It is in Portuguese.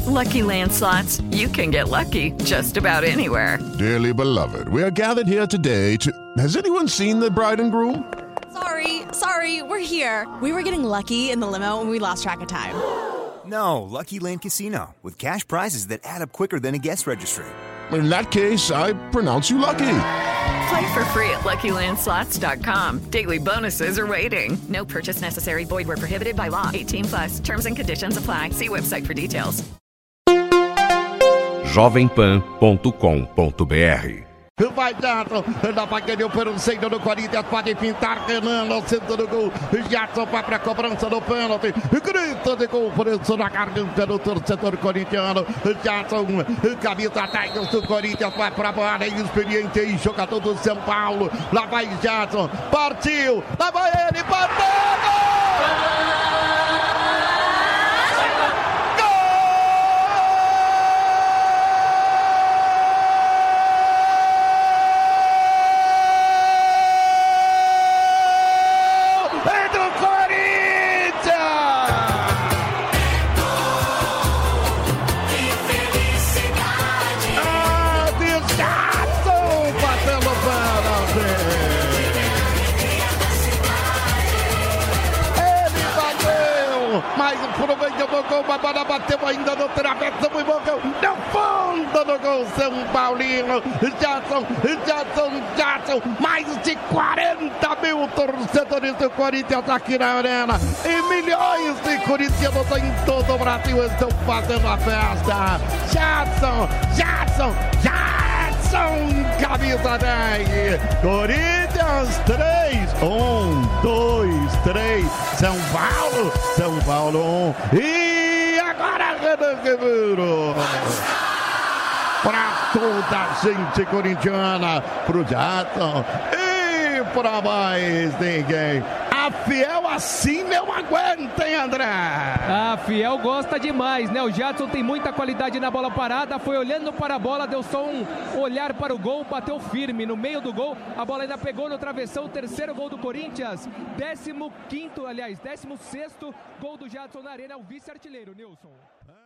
Lucky Land Slots, you can get lucky just about anywhere. Dearly beloved, we are gathered here today to... Has anyone seen the bride and groom? Sorry, we're here. We were getting lucky in the limo and we lost track of time. No, Lucky Land Casino, with cash prizes that add up quicker than a guest registry. In that case, I pronounce you lucky. Play for free at LuckyLandSlots.com. Daily bonuses are waiting. No purchase necessary. Void where prohibited by law. 18+. Terms and conditions apply. See website for details. jovempan.com.br. Vai Jadson, na vagueira pelo centro do Corinthians, pode pintar Renan no centro do gol. Jadson vai para a cobrança do pênalti. Grita de gol preso na garganta do torcedor corintiano. Jadson, camisa 10 do Corinthians, vai para a bola, é experiente aí, jogador do São Paulo. Lá vai Jadson, partiu, lá vai ele, bateu! Mas aproveita o gol, a bola bateu ainda no travessão e morreu no fundo do gol São Paulino. Jadson, mais de 40 mil torcedores do Corinthians aqui na arena e milhões de corintianos em todo o Brasil estão fazendo a festa. Jadson, camisa 10, Corinthians 3, 1, 2, 3, São Paulo 1, e agora Renan Guerreiro, pra toda a gente corintiana, pro Jadson e pra mais ninguém. A Fiel assim não aguenta, hein, André? A Fiel gosta demais, né? O Jadson tem muita qualidade na bola parada, foi olhando para a bola, deu só um olhar para o gol, bateu firme no meio do gol, a bola ainda pegou no travessão, o terceiro gol do Corinthians, 16º gol do Jadson na arena, é o vice-artilheiro, Nilson.